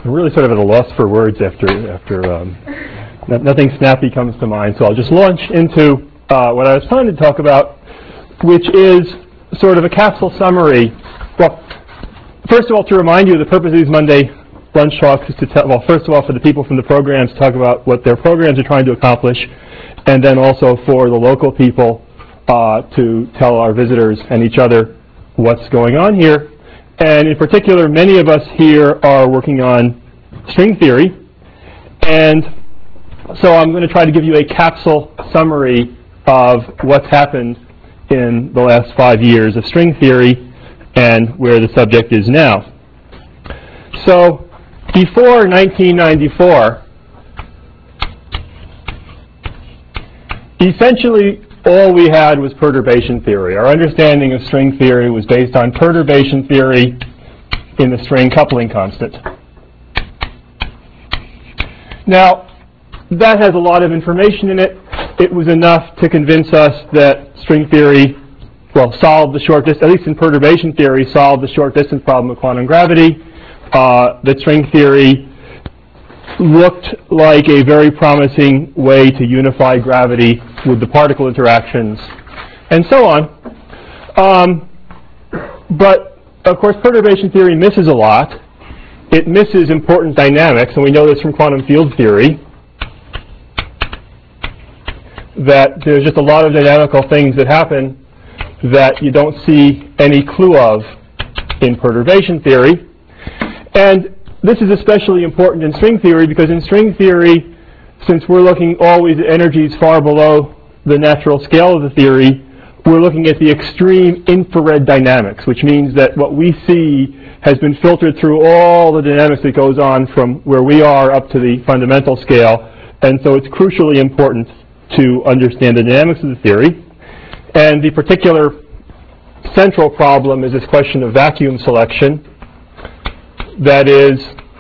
I'm really sort of at a loss for words after nothing snappy comes to mind, so I'll just launch into what I was trying to talk about, which is sort of a capsule summary. Well, first of all, to remind you, the purpose of these Monday lunch talks is to tell, well, first of all, for the people from the programs to talk about what their programs are trying to accomplish, and then also for the local people to tell our visitors and each other what's going on here. And in particular, many of us here are working on string theory, and so I'm going to try to give you a capsule summary of what's happened in the last 5 years of string theory and where the subject is now. So before 1994, essentially all we had was perturbation theory. Our understanding of string theory was based on perturbation theory in the string coupling constant. Now, that has a lot of information in it. It was enough to convince us that string theory, well, solved the short distance, at least in perturbation theory, solved the short distance problem of quantum gravity. That string theory looked like a very promising way to unify gravity with the particle interactions, and so on. But, of course, perturbation theory misses a lot. It misses important dynamics, and we know this from quantum field theory, that there's just a lot of dynamical things that happen that you don't see any clue of in perturbation theory. And this is especially important in string theory because in string theory, since we're looking always at energies far below the natural scale of the theory, we're looking at the extreme infrared dynamics, which means that what we see has been filtered through all the dynamics that goes on from where we are up to the fundamental scale. And so it's crucially important to understand the dynamics of the theory. And the particular central problem is this question of vacuum selection. That is,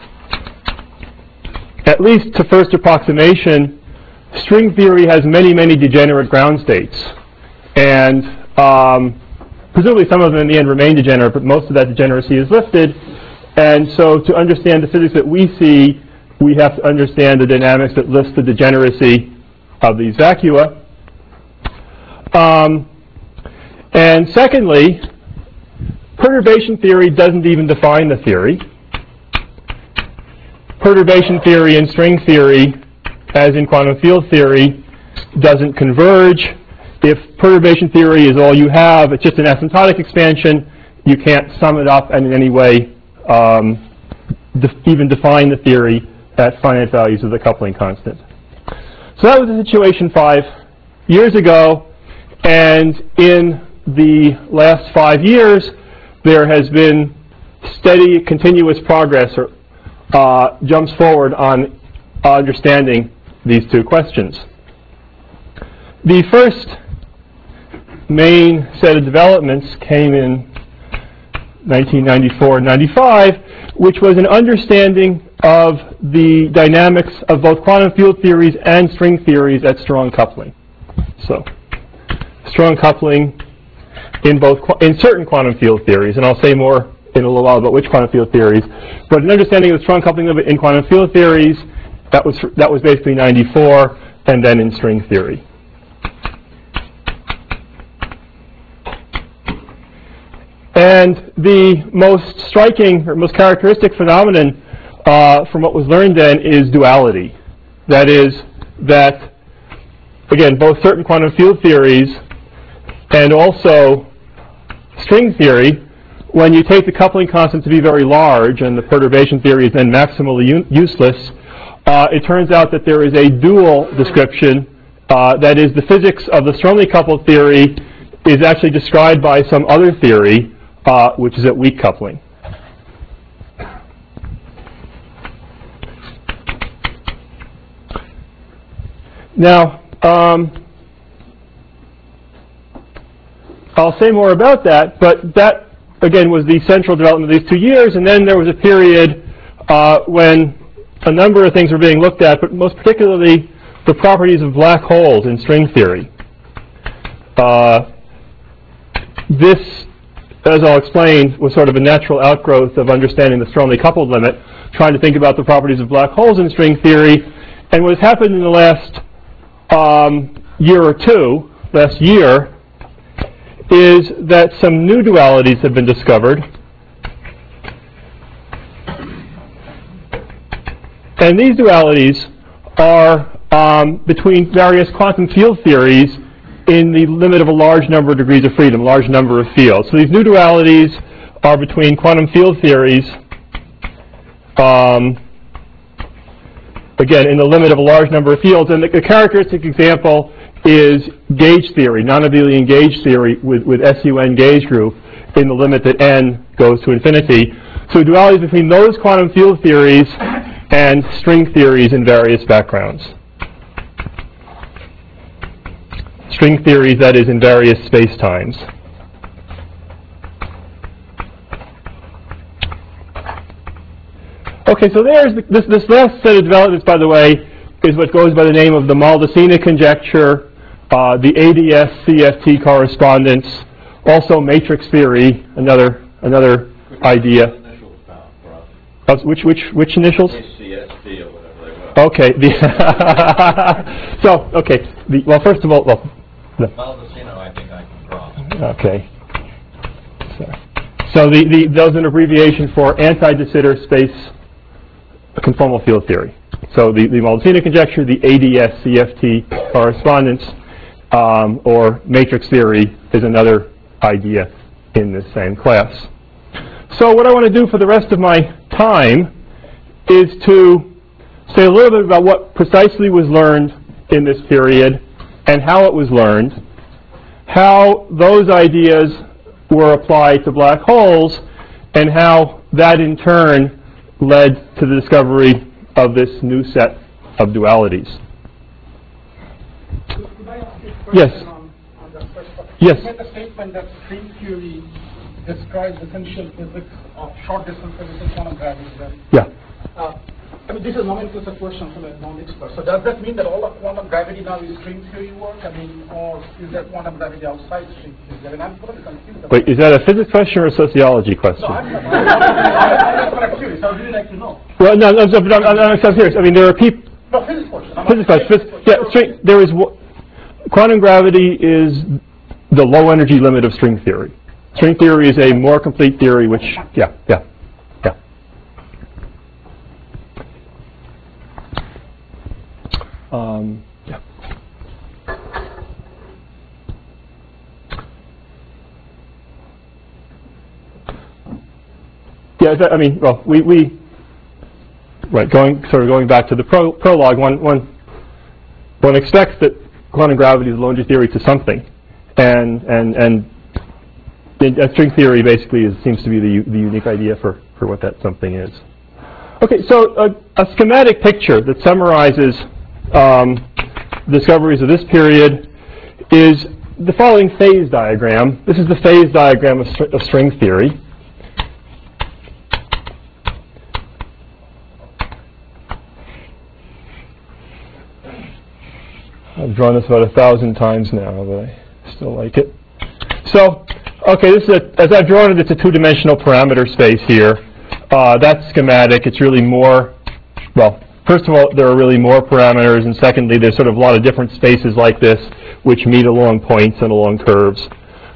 at least to first approximation, string theory has many, many degenerate ground states. And presumably some of them in the end remain degenerate, but most of that degeneracy is lifted. And so to understand the physics that we see, we have to understand the dynamics that lift the degeneracy of these vacua. And secondly, perturbation theory doesn't even define the theory. Perturbation theory and string theory, as in quantum field theory, doesn't converge. If perturbation theory is all you have, it's just an asymptotic expansion, you can't sum it up and in any way even define the theory at finite values of the coupling constant. So that was the situation 5 years ago, and in the last 5 years there has been steady, continuous progress, or jumps forward on understanding these two questions. The first main set of developments came in 1994 and 95, which was an understanding of the dynamics of both quantum field theories and string theories at strong coupling. So, strong coupling in certain quantum field theories, and I'll say more in a little while about which quantum field theories, but an understanding of the strong coupling of it in quantum field theories, that was basically 94, and then in string theory. And the most striking, or most characteristic phenomenon from what was learned then is duality. That is, that, again, both certain quantum field theories and also string theory, when you take the coupling constant to be very large and the perturbation theory is then maximally useless, it turns out that there is a dual description. That is, the physics of the strongly coupled theory is actually described by some other theory, which is at weak coupling. Now, I'll say more about that, but that, again, was the central development of these 2 years, and then there was a period when a number of things were being looked at, but most particularly the properties of black holes in string theory. This as I'll explain, was sort of a natural outgrowth of understanding the strongly coupled limit, trying to think about the properties of black holes in string theory. And what has happened in the last year or two, last year, is that some new dualities have been discovered. And these dualities are between various quantum field theories in the limit of a large number of degrees of freedom, a large number of fields. So these new dualities are between quantum field theories, again, in the limit of a large number of fields. And the characteristic example is gauge theory, non-abelian gauge theory with SUN gauge group in the limit that n goes to infinity. So dualities between those quantum field theories and string theories in various backgrounds. String theories, that is, in various spacetimes. Okay, so there's this last set of developments, by the way, is what goes by the name of the Maldacena conjecture, the ADS-CFT correspondence, also matrix theory, another idea. Which initials? CST or whatever they were. Okay. So, okay. Well, first of all, Maldacena, I think I can draw. Okay. So those are an abbreviation for anti-de Sitter space conformal field theory. So the Maldacena conjecture, the ADS-CFT correspondence, or matrix theory is another idea in this same class. So what I want to do for the rest of my time is to say a little bit about what precisely was learned in this period and how it was learned, how those ideas were applied to black holes, and how that in turn led to the discovery of this new set of dualities. Could I ask you a question Yes. on that first part? Yes. You made the statement that string theory describes essential physics of short distance physics and quantum gravity, right? Yeah. I mean, this is nomenclature question from a non-expert. So does that mean that all of quantum gravity now is string theory work? I mean, or is there quantum gravity outside string theory? I mean, I'm totally confused about Wait, is that a physics question or a sociology question? No, I'm curious. I would really like to know. Well, no, I'm serious. I mean, there are people. No, physics question. Physics question. Yeah, there is. Quantum gravity is the low energy limit of string theory. String theory is a more complete theory, which, yeah. Yeah, I mean, well, right, going back to the prologue, one expects that quantum gravity is low energy theory to something, and string theory basically seems to be the unique idea for what that something is. Okay, so a schematic picture that summarizes discoveries of this period is the following phase diagram. This is the phase diagram of string theory. I've drawn this about 1,000 times now, but I still like it. So, okay, this is as I've drawn it, it's a two-dimensional parameter space here. That's schematic. It's really more, well, first of all, there are really more parameters, and secondly, there's sort of a lot of different spaces like this which meet along points and along curves.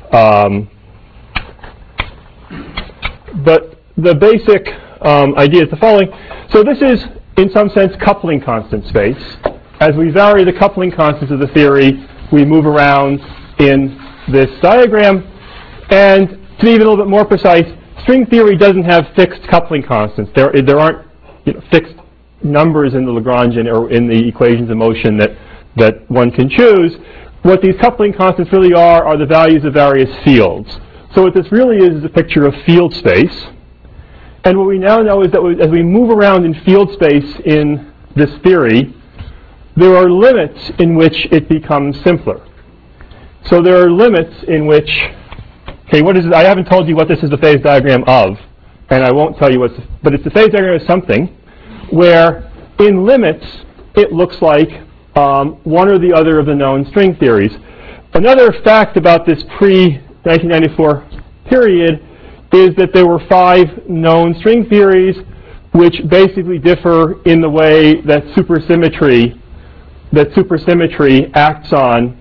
But the basic idea is the following. So this is, in some sense, coupling constant space. As we vary the coupling constants of the theory, we move around in this diagram. And to be even a little bit more precise, string theory doesn't have fixed coupling constants. There aren't fixed numbers in the Lagrangian or in the equations of motion that one can choose. What these coupling constants really are the values of various fields. So what this really is a picture of field space. And what we now know is that as we move around in field space in this theory, there are limits in which it becomes simpler. So there are limits in which, okay, what is it? I haven't told you what this is the phase diagram of, and I won't tell you but it's the phase diagram of something where in limits it looks like one or the other of the known string theories. Another fact about this pre-1994 period is that there were 5 known string theories which basically differ in the way that supersymmetry acts on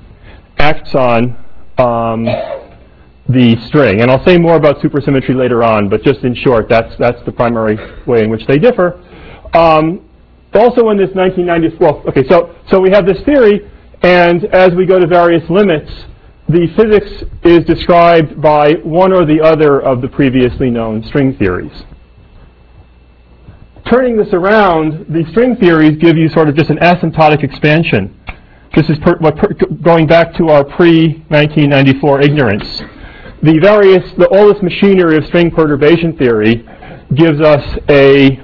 the string. And I'll say more about supersymmetry later on, but just in short, that's the primary way in which they differ. Also in this 1994, okay, so we have this theory, and as we go to various limits, the physics is described by one or the other of the previously known string theories. Turning this around, the string theories give you sort of just an asymptotic expansion. This is going back to our pre-1994 ignorance. All this machinery of string perturbation theory gives us an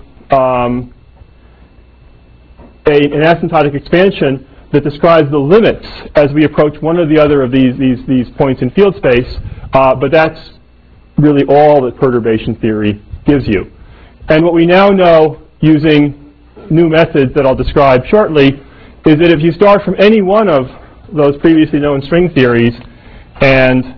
asymptotic expansion that describes the limits as we approach one or the other of these points in field space, but that's really all that perturbation theory gives you. And what we now know using new methods that I'll describe shortly is that if you start from any one of those previously known string theories and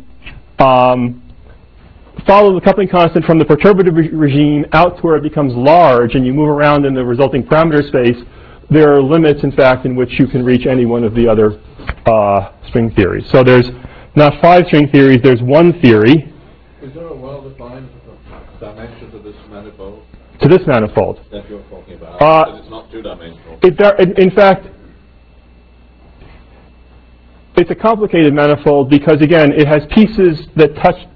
follow the coupling constant from the perturbative regime out to where it becomes large and you move around in the resulting parameter space, there are limits, in fact, in which you can reach any one of the other string theories. So there's not 5 string theories, there's one theory. Is there a well-defined dimension to this manifold? To this manifold. That you're talking about. It's not two-dimensional. In fact, it's a complicated manifold because, again, it has pieces that touch.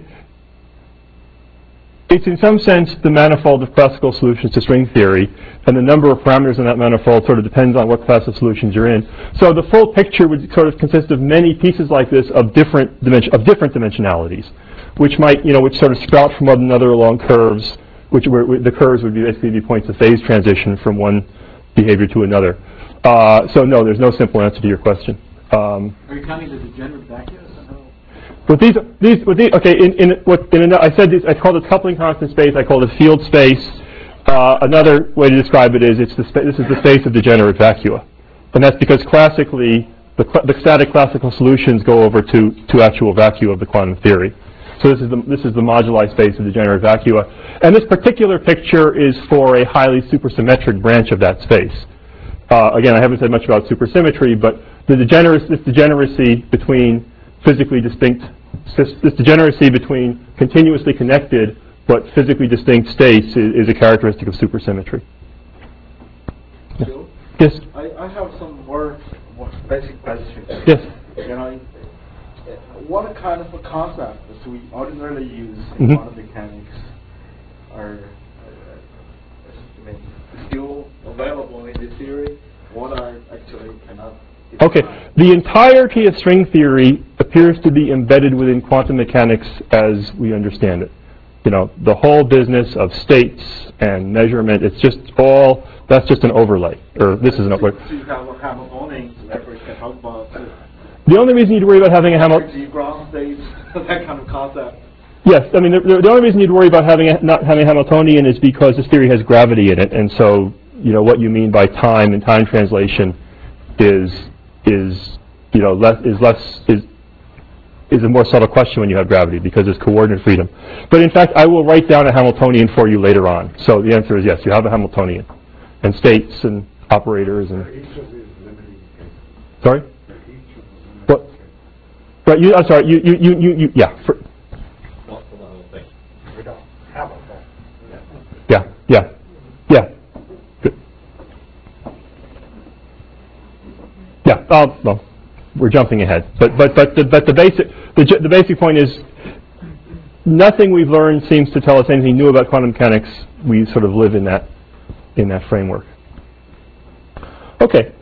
It's in some sense the manifold of classical solutions to string theory, and the number of parameters in that manifold sort of depends on what class of solutions you're in. So the full picture would sort of consist of many pieces like this of different dimensionalities, which sort of sprout from one another along curves, the curves would basically be points of phase transition from one behavior to another. So no, there's no simple answer to your question. Are you counting the degenerate vacuum? But I said this, I called it coupling constant space, I called it field space. Another way to describe it is this is the space of degenerate vacua. And that's because classically, the static classical solutions go over to actual vacua of the quantum theory. So this is the moduli space of degenerate vacua. And this particular picture is for a highly supersymmetric branch of that space. Again, I haven't said much about supersymmetry, but this degeneracy between physically distinct, this degeneracy between continuously connected but physically distinct states is a characteristic of supersymmetry. Yeah. Yes? I have some more basic questions. Yes? What kind of a concept that we ordinarily use in quantum mechanics are still available in the theory? What are actually cannot? Okay, the entirety of string theory appears to be embedded within quantum mechanics as we understand it. The whole business of states and measurement, it's just that's just an overlay. Or this is an overlay. So you have a Hamiltonian, therefore you can talk about the only reason you'd worry about having a Hamiltonian, ground states, that kind of concept. Yes, I mean the only reason you'd worry about not having a Hamiltonian is because this theory has gravity in it, and so what you mean by time and time translation is a more subtle question when you have gravity because there's coordinate freedom. But in fact, I will write down a Hamiltonian for you later on. So the answer is yes, you have a Hamiltonian, and states and operators and. Sorry. What? Right. I'm sorry. You. Yeah. Not for the whole thing. We don't have a phone. Yeah. Good. Yeah. Well, we're jumping ahead, but the basic point is nothing we've learned seems to tell us anything new about quantum mechanics. We sort of live in that framework. Okay.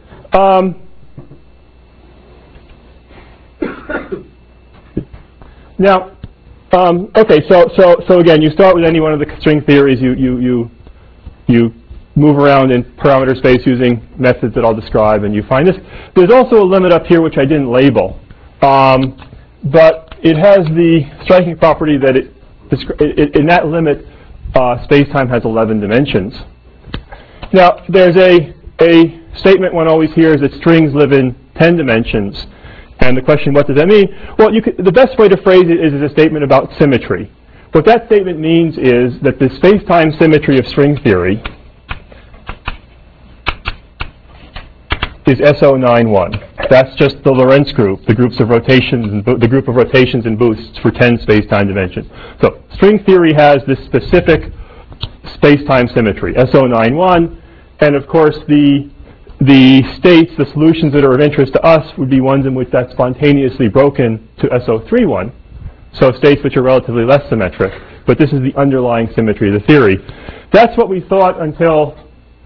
Now, okay. So again, you start with any one of the string theories. You move around in parameter space using methods that I'll describe, and you find this. There's also a limit up here which I didn't label, but it has the striking property that in that limit, space-time has 11 dimensions. Now, there's a statement one always hears that strings live in 10 dimensions, and the question, what does that mean? Well, the best way to phrase it is a statement about symmetry, what that statement means is that the space-time symmetry of string theory is SO91. That's just the Lorentz group, the groups of rotations, and the group of rotations and boosts for 10 space-time dimensions. So string theory has this specific space-time symmetry, SO91, and of course the states, the solutions that are of interest to us would be ones in which that's spontaneously broken to SO31, so states which are relatively less symmetric, but this is the underlying symmetry of the theory. That's what we thought until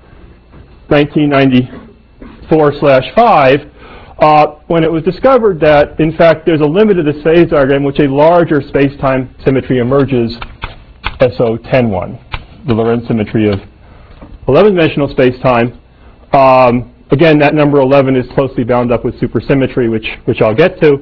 1994/5, when it was discovered that, in fact, there's a limit to this phase diagram which a larger space-time symmetry emerges, SO101, the Lorentz symmetry of 11-dimensional space-time. Again, that number 11 is closely bound up with supersymmetry, which I'll get to.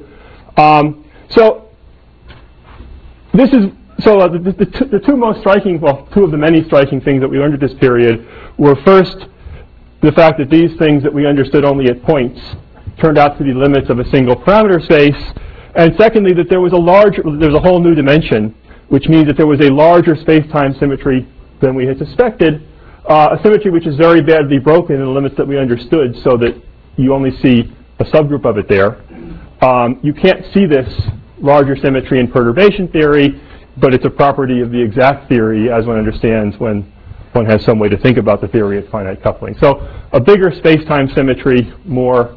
The two most striking, well, two of the many striking things that we learned at this period were first the fact that these things that we understood only at points turned out to be limits of a single parameter space, and secondly that there's a whole new dimension, which means that there was a larger space-time symmetry than we had suspected, a symmetry which is very badly broken in the limits that we understood, so that you only see a subgroup of it there. You can't see this larger symmetry in perturbation theory, but it's a property of the exact theory as one understands when one has some way to think about the theory of finite coupling. So a bigger space-time symmetry, more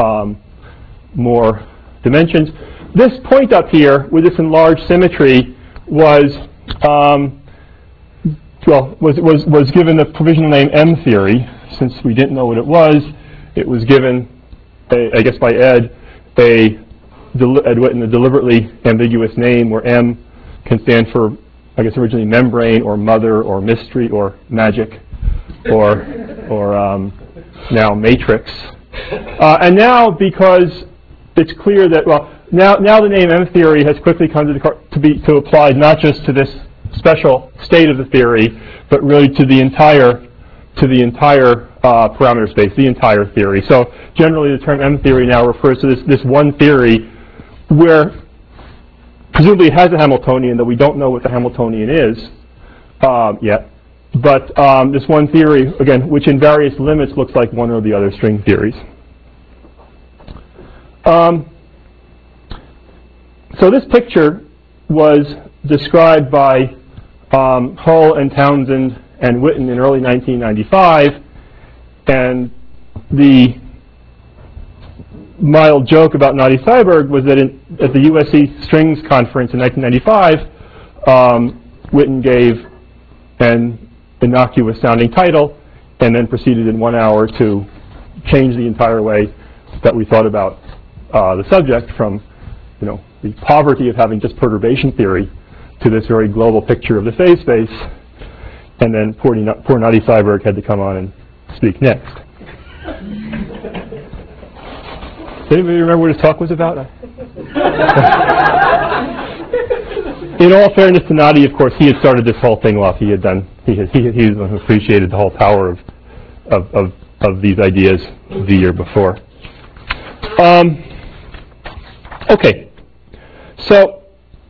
dimensions. This point up here with this enlarged symmetry was given the provisional name M theory. Since we didn't know what it was given, I guess by Ed Witten, a deliberately ambiguous name where M can stand for, I guess, originally membrane or mother or mystery or magic or now matrix. And now, because it's clear that, well, now the name M theory has quickly come to apply not just to this special state of the theory, but really to the entire parameter space, the entire theory. So generally the term M theory now refers to this one theory where presumably it has a Hamiltonian, though we don't know what the Hamiltonian is yet. But this one theory, again, which in various limits looks like one or the other string theories. So this picture was described by Hull and Townsend and Witten in early 1995, and the mild joke about Nadi Seiberg was that at the USC Strings Conference in 1995, Witten gave an innocuous sounding title and then proceeded in 1 hour to change the entire way that we thought about the subject from, the poverty of having just perturbation theory to this very global picture of the phase space. And then poor Nadi Seiberg had to come on and speak next. Does anybody remember what his talk was about? In all fairness to Nadi, of course, he had started this whole thing off. He was the one who appreciated the whole power of these ideas the year before. Okay, so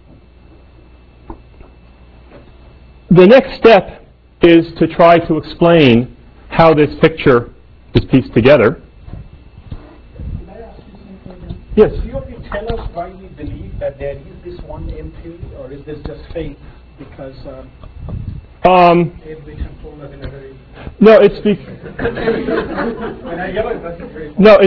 the next step is to try to explain how this picture is pieced together. Can I ask you something? Yes. Do you tell us why we believe that there is this one M theory, or is this just faith? Because Ed Witten told us in a very... No, it's when I yell it, that's very... No,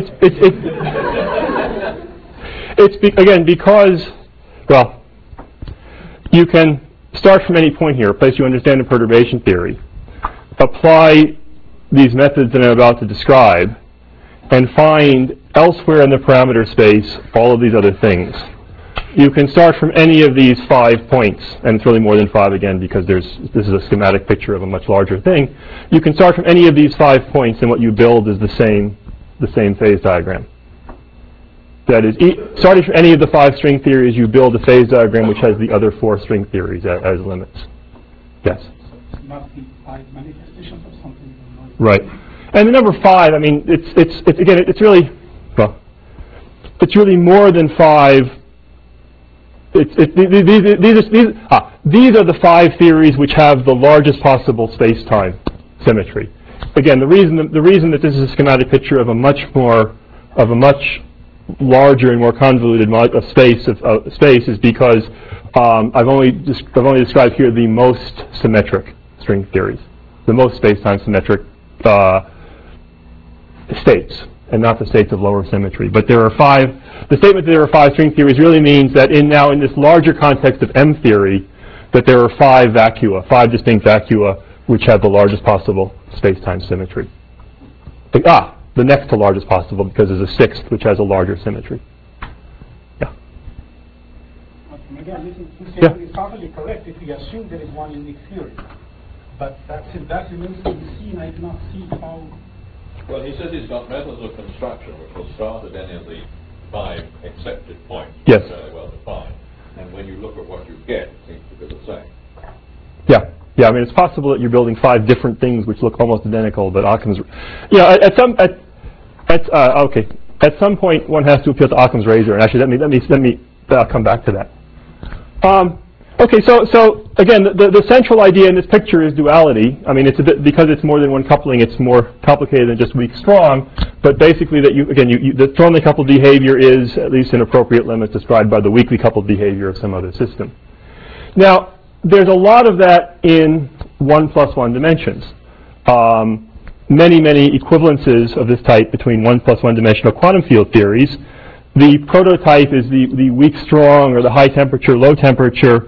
again, because, well, you can start from any point here, a place you understand in perturbation theory, apply these methods that I'm about to describe, and find elsewhere in the parameter space all of these other things. You can start from any of these 5 points, and it's really more than 5 again because this is a schematic picture of a much larger thing. You can start from any of these 5 points, and what you build is the same phase diagram. That is, starting from any of the 5 string theories, you build a phase diagram which has the other 4 string theories as limits. Yes? So it's not the 5 manifestations of something. Right. And the number 5, I mean, it's really more than 5 These are the 5 theories which have the largest possible space-time symmetry. Again, the reason that this is a schematic picture of a much larger and more convoluted space is because I've only described here the most symmetric string theories, the most space-time symmetric states, and not the states of lower symmetry. But there are 5. The statement that there are 5 string theories really means that in this larger context of M theory, that there are 5 vacua, 5 distinct vacua, which have the largest possible space-time symmetry. The next to largest possible, because there's a 6th which has a larger symmetry. Yeah. Again, this Yeah. is totally correct if we assume there is one unique theory. But that remains to be seen. I do not see how. Well, he says he's got methods of construction which will start at any of the 5 accepted points. Yes. Fairly well defined. And when you look at what you get, it seems to be the same. Yeah. Yeah, I mean, it's possible that you're building 5 different things which look almost identical, but Occam's... at some point one has to appeal to Occam's razor, and actually I'll come back to that. So again, the central idea in this picture is duality. I mean, it's a bit, because it's more than one coupling, it's more complicated than just weak strong, but basically that the strongly coupled behavior is at least an appropriate limit described by the weakly coupled behavior of some other system. Now, there's a lot of that in 1 plus 1 dimensions. Many equivalences of this type between 1 plus 1 dimensional quantum field theories. The prototype is the weak strong or the high temperature, low temperature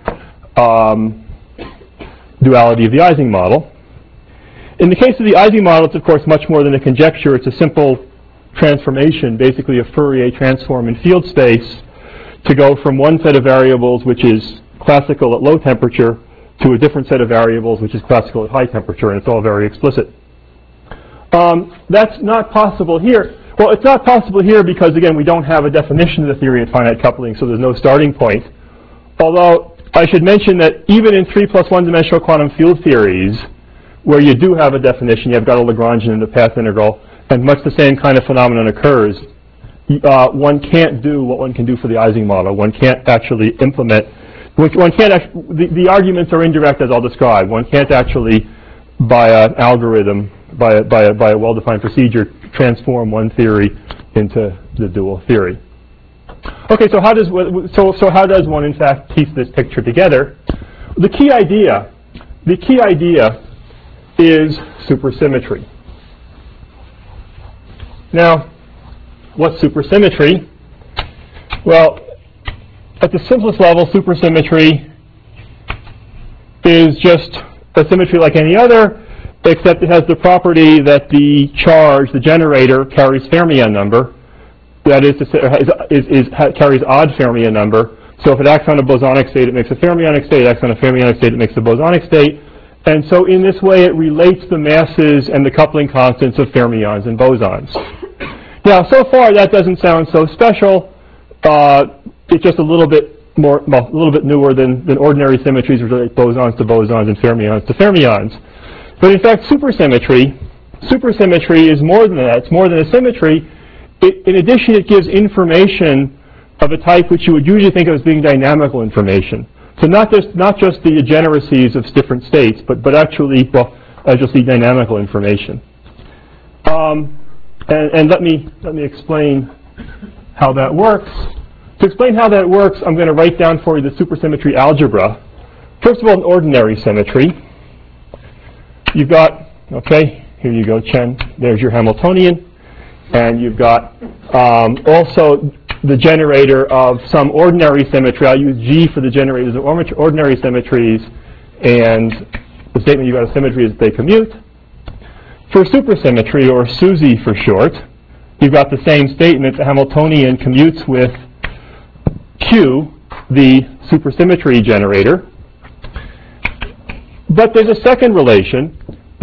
duality of the Ising model. In the case of the Ising model, it's of course much more than a conjecture. It's a simple transformation, basically a Fourier transform in field space, to go from one set of variables which is classical at low temperature to a different set of variables which is classical at high temperature, and it's all very explicit. That's not possible here. Well, it's not possible here because, again, we don't have a definition of the theory of finite coupling, so there's no starting point. Although I should mention that even in 3 plus 1 dimensional quantum field theories, where you do have a definition, you've got a Lagrangian and a path integral, and much the same kind of phenomenon occurs, one can't do what one can do for the Ising model. One can't actually implement. The arguments are indirect, as I'll describe. One can't actually, by an algorithm, by a well-defined procedure, transform one theory into the dual theory. Okay, so how does one in fact piece this picture together? The key idea is supersymmetry. Now, what's supersymmetry? Well, at the simplest level, supersymmetry is just a symmetry like any other, except it has the property that the charge, the generator, carries fermion number. That is to say, carries odd fermion number. So if it acts on a bosonic state, it makes a fermionic state. It acts on a fermionic state, it makes a bosonic state. And so in this way, it relates the masses and the coupling constants of fermions and bosons. Now, so far, that doesn't sound so special. It's just a little bit newer than ordinary symmetries, which relate bosons to bosons and fermions to fermions. But in fact, supersymmetry is more than that. It's more than a symmetry. In addition, it gives information of a type which you would usually think of as being dynamical information. So not just the degeneracies of different states, but actually, well, as you'll see, dynamical information. And let me explain how that works. To explain how that works, I'm going to write down for you the supersymmetry algebra. First of all, an ordinary symmetry. You've got, okay, here you go, Chen. There's your Hamiltonian. And you've got also the generator of some ordinary symmetry. I'll use G for the generators of ordinary symmetries. And the statement you've got a symmetry is that they commute. For supersymmetry, or SUSY for short, you've got the same statement. The Hamiltonian commutes with Q, the supersymmetry generator. But there's a second relation.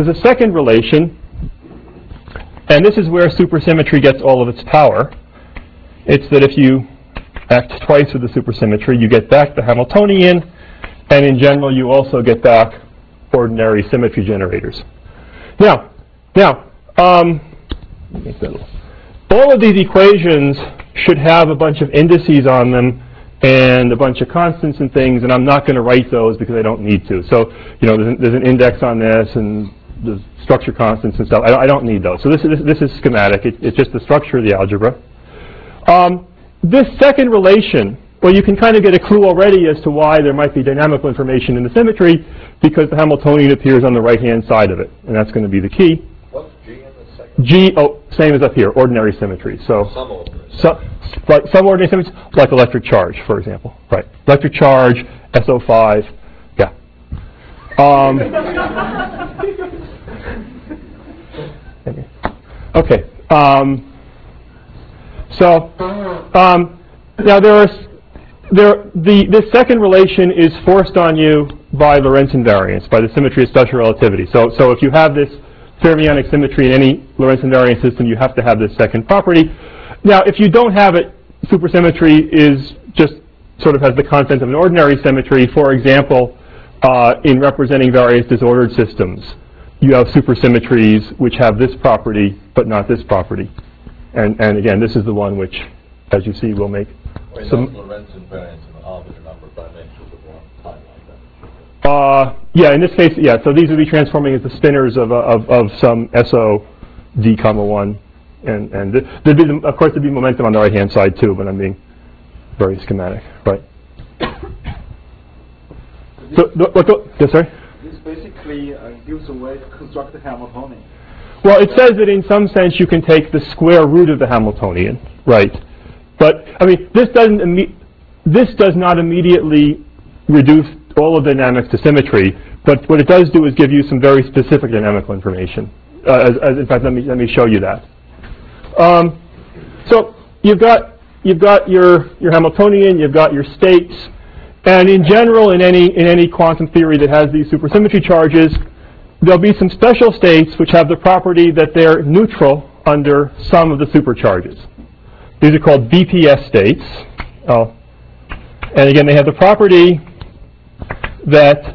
And this is where supersymmetry gets all of its power. It's that if you act twice with the supersymmetry, you get back the Hamiltonian, and in general, you also get back ordinary symmetry generators. Now, all of these equations should have a bunch of indices on them and a bunch of constants and things, and I'm not going to write those because I don't need to. So, there's an index on this, and the structure constants and stuff. I don't need those. So this is schematic. It's just the structure of the algebra. This second relation, well, you can kind of get a clue already as to why there might be dynamical information in the symmetry, because the Hamiltonian appears on the right-hand side of it, and that's going to be the key. What's G in the second? G, same as up here, ordinary symmetry. So Some ordinary. some ordinary symmetries, like electric charge, for example. Right. Electric charge, SO5, yeah. Okay. Now this second relation is forced on you by Lorentz invariance, by the symmetry of special relativity. So if you have this fermionic symmetry in any Lorentz invariant system, you have to have this second property. Now, if you don't have it, supersymmetry is just sort of has the content of an ordinary symmetry. For example, in representing various disordered systems, you have supersymmetries which have this property but not this property. And again, this is the one which, as you see, will make some. Lorentz invariance in an arbitrary number of dimensions of one time like that. Yeah, in this case, yeah. So these would be transforming as the spinors of some SO d comma 1, and there'd be of course there'd be momentum on the right hand side too, but I'm being very schematic, right? So yes, sorry. This basically gives a way to construct the Hamiltonian. Well, it says that in some sense you can take the square root of the Hamiltonian, right? But I mean, this does not immediately reduce all of dynamics to symmetry. But what it does do is give you some very specific dynamical information. In fact, let me show you that. So you've got your Hamiltonian, you've got your states, and in general, in any quantum theory that has these supersymmetry charges, there'll be some special states which have the property that they're neutral under some of the supercharges. These are called BPS states. And again, they have the property that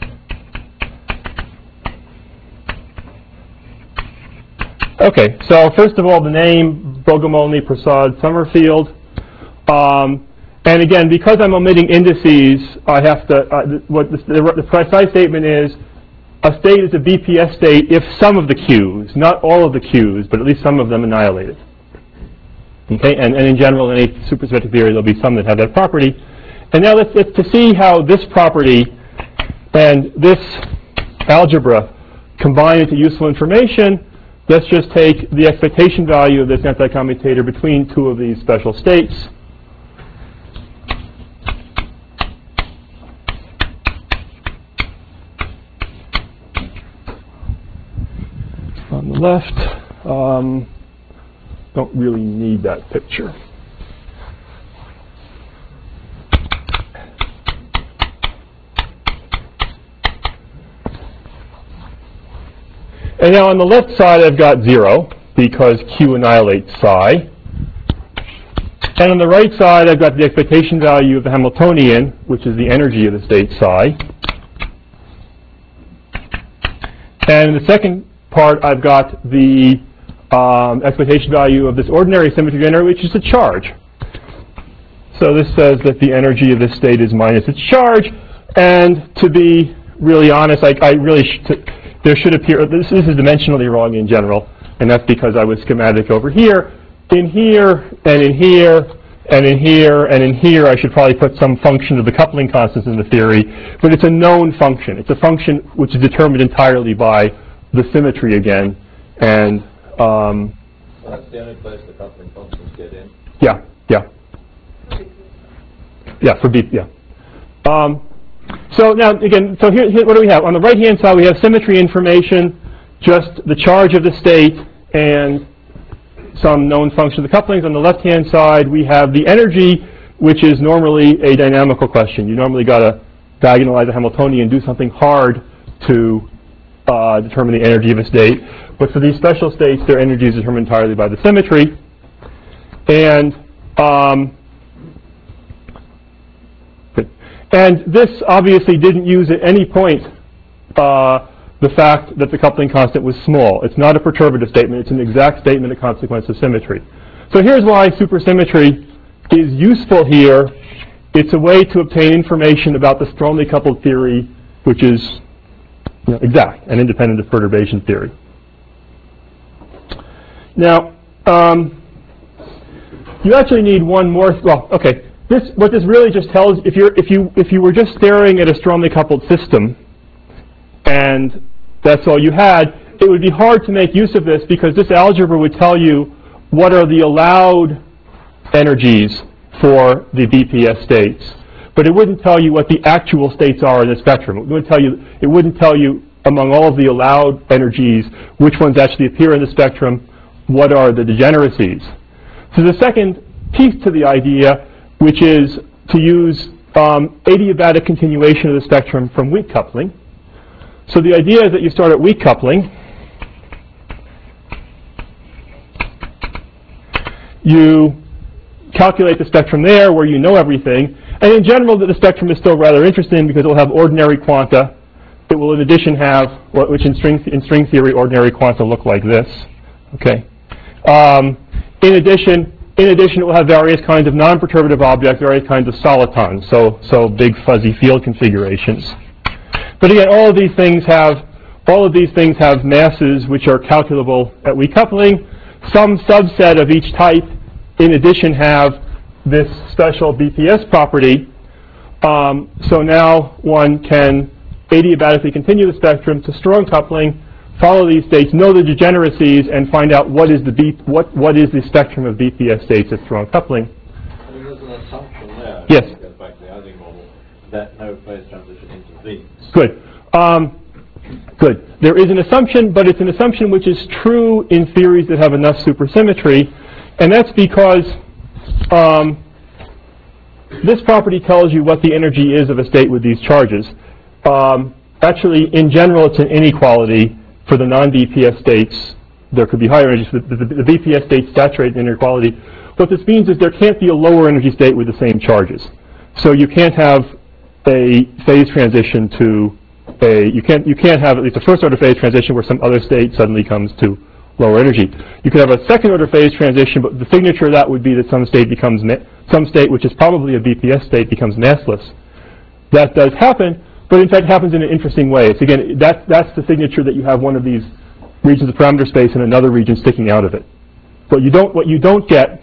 okay, so first of all, the name Bogomolny, Prasad, Summerfield. And again, because I'm omitting indices, I have to, the precise statement is, a state is a BPS state if some of the Q's, not all of the Q's, but at least some of them annihilated. Okay, and in general, in any supersymmetric theory, there'll be some that have that property. And now let's to see how this property and this algebra combine into useful information, let's just take the expectation value of this anticommutator between two of these special states. On the left, don't really need that picture. And now on the left side I've got 0 because Q annihilates psi. And on the right side I've got the expectation value of the Hamiltonian, which is the energy of the state psi. And in the second part I've got the expectation value of this ordinary symmetry generator, which is a charge. So this says that the energy of this state is minus its charge. And to be really honest, there should appear, this is dimensionally wrong in general, and that's because I was schematic over here. In here, and in here, and in here, and in here, I should probably put some function of the coupling constants in the theory, but it's a known function. It's a function which is determined entirely by the symmetry again, and so that's the only place the coupling constants get in? Yeah. Yeah, for B, yeah. So now, again, so here, what do we have? On the right-hand side, we have symmetry information, just the charge of the state, and some known function of the couplings. On the left-hand side, we have the energy, which is normally a dynamical question. You normally got to diagonalize a Hamiltonian and do something hard to determine the energy of a state. But for these special states, their energy is determined entirely by the symmetry. And this obviously didn't use at any point the fact that the coupling constant was small. It's not a perturbative statement. It's an exact statement of consequence of symmetry. So here's why supersymmetry is useful here It's a way to obtain information about the strongly coupled theory, which is exact and independent of perturbation theory. Now, you actually need one more. Well, okay. What this really just tells, if you were just staring at a strongly coupled system, and that's all you had, it would be hard to make use of this because this algebra would tell you what are the allowed energies for the BPS states, but it wouldn't tell you what the actual states are in the spectrum. It wouldn't tell you among all of the allowed energies which ones actually appear in the spectrum, what are the degeneracies. So the second piece to the idea, which is to use adiabatic continuation of the spectrum from weak coupling. So the idea is that you start at weak coupling. You calculate the spectrum there where you know everything. And in general, the spectrum is still rather interesting because it will have ordinary quanta. It will in addition have, which in string theory, ordinary quanta look like this. Okay. In addition, it will have various kinds of non-perturbative objects, various kinds of solitons, so big fuzzy field configurations. But again, all of these things have masses which are calculable at weak coupling. Some subset of each type, in addition, have this special BPS property. So now one can adiabatically continue the spectrum to strong coupling, follow these states, know the degeneracies, and find out what is the spectrum of BPS states at strong coupling. There's an assumption there. Yes. It goes back to the Ising model that no phase transition intervenes. Good. Good. There is an assumption, but it's an assumption which is true in theories that have enough supersymmetry, and that's because this property tells you what the energy is of a state with these charges. Actually, in general, it's an inequality. For the non-BPS states, there could be higher energies. The BPS states saturate in inequality. What this means is there can't be a lower energy state with the same charges. So you can't have a phase transition to you can't have at least a first order phase transition where some other state suddenly comes to lower energy. You could have a second order phase transition, but the signature of that would be that some state which is probably a BPS state becomes massless. That does happen, but in fact happens in an interesting way. It's again that's the signature that you have one of these regions of parameter space and another region sticking out of it. What you don't get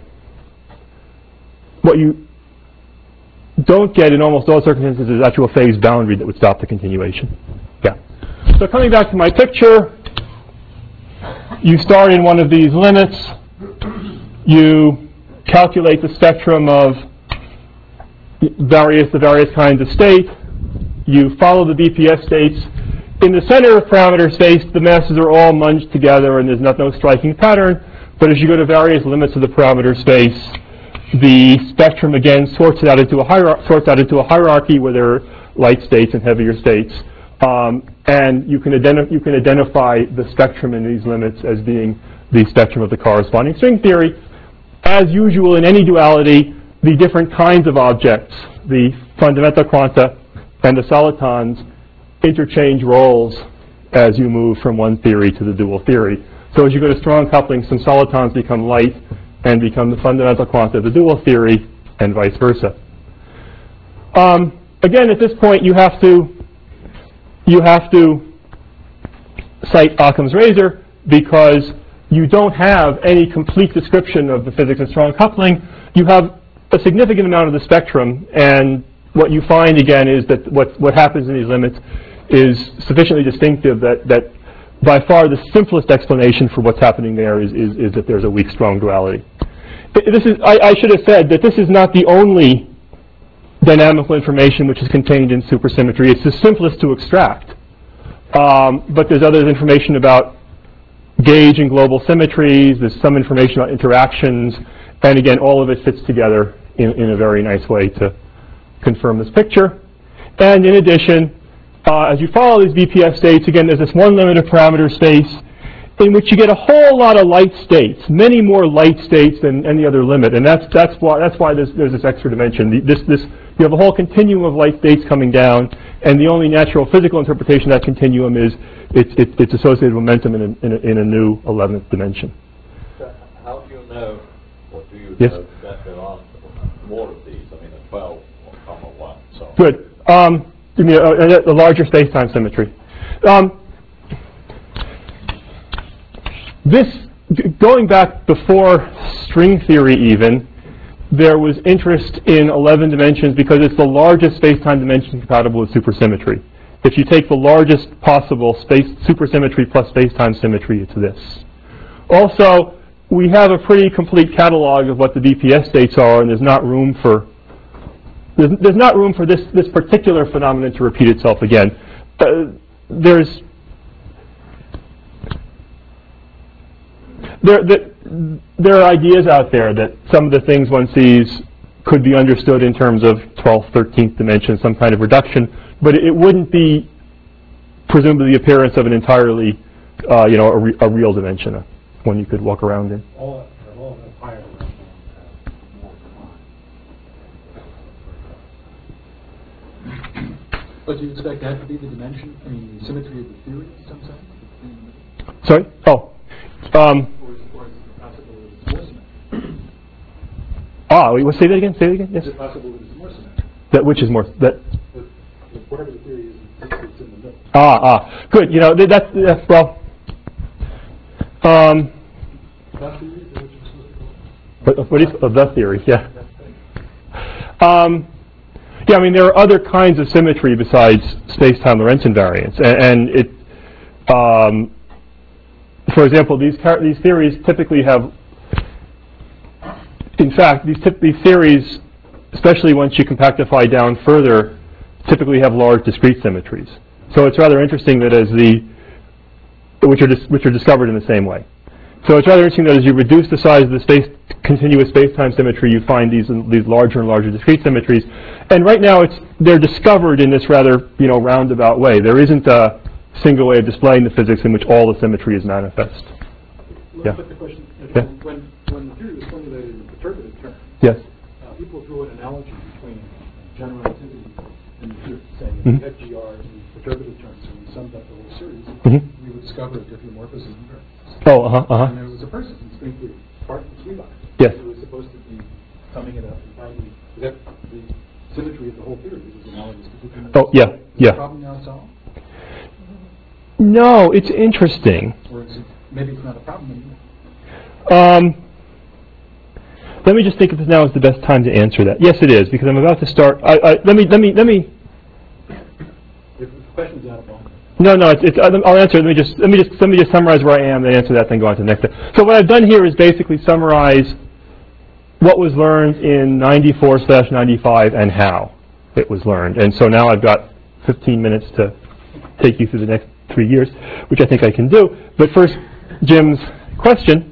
in almost all circumstances is actual phase boundary that would stop the continuation. Yeah. So coming back to my picture, you start in one of these limits. You calculate the spectrum of the various kinds of state. You follow the BPS states. In the center of parameter space, the masses are all munged together and there's no striking pattern. But as you go to various limits of the parameter space, the spectrum again sorts out into a hierarchy where there are light states and heavier states. And you can identify the spectrum in these limits as being the spectrum of the corresponding string theory. As usual in any duality, the different kinds of objects, the fundamental quanta and the solitons, interchange roles as you move from one theory to the dual theory. So as you go to strong coupling, some solitons become light and become the fundamental quanta of the dual theory, and vice versa. Again, at this point, you have to cite Occam's razor because you don't have any complete description of the physics of strong coupling. You have a significant amount of the spectrum, and what you find again is that what happens in these limits is sufficiently distinctive that by far the simplest explanation for what's happening there is that there's a weak strong duality. I should have said that this is not the only dynamical information which is contained in supersymmetry. It's the simplest to extract. But there's other information about gauge and global symmetries. There's some information about interactions. And again, all of it fits together in a very nice way to confirm this picture. And in addition, as you follow these BPS states, again, there's this one limit of parameter space in which you get a whole lot of light states, many more light states than any other limit. And that's why there's this extra dimension. You have a whole continuum of light states coming down, and the only natural physical interpretation of that continuum is its associated momentum in a new 11th dimension. So how do you know, or do you Yes. know that there are more of these? I mean, a 12 comma 1. So Good. You mean a larger space-time symmetry. Going back before string theory even, there was interest in 11 dimensions because it's the largest space-time dimension compatible with supersymmetry. If you take the largest possible supersymmetry plus space-time symmetry, it's this. Also, we have a pretty complete catalog of what the DPS states are, and there's not room for this particular phenomenon to repeat itself again. There are ideas out there that some of the things one sees could be understood in terms of 12th, 13th dimension, some kind of reduction, but it wouldn't be presumably the appearance of an entirely, a real dimension, one you could walk around in. All the higher dimensions have more combined. But do you expect that to be the dimension? I mean, the symmetry of the theory in some sense? Sorry? Oh. Or is it possible that it's more symmetric? Say that again? Say that again? Yes. Is it possible that it's more symmetric? That which is more? That. Whatever the theory is, it's in the middle. Good. That's well. That theory, is that what you're supposed to call it? What is the theory? Yeah. Yeah. I mean, there are other kinds of symmetry besides space-time Lorentz invariance, and it. For example, these theories typically have. In fact, these theories, especially once you compactify down further, typically have large discrete symmetries. So it's rather interesting that which are discovered in the same way. So it's rather interesting that as you reduce the size of the continuous space-time symmetry, you find these larger and larger discrete symmetries. And right now, they're discovered in this rather roundabout way. There isn't a single way of displaying the physics in which all the symmetry is manifest. Yeah. But the question, yeah. When the theory was formulated in perturbative terms, yes. People drew an analogy between general relativity and the theory, saying if we had GRs in perturbative terms and we summed up the whole series, we would discover a diffeomorphism in variables. And there was a person in string theory, Barton Sweelock, yes. who was supposed to be summing it up and finding that the symmetry of the whole theory was analogous to diffeomorphism. Yeah. Is the problem now solved? No, it's interesting. Or maybe it's not a problem anymore. Let me just think if now is the best time to answer that. Yes, it is, because I'm about to start. Let me. If the question's out of line. No, I'll answer. Let me just summarize where I am, then answer that, then go on to the next step. So what I've done here is basically summarize what was learned in 94/95 and how it was learned. And so now I've got 15 minutes to take you through the next 3 years, which I think I can do. But first, Jim's question.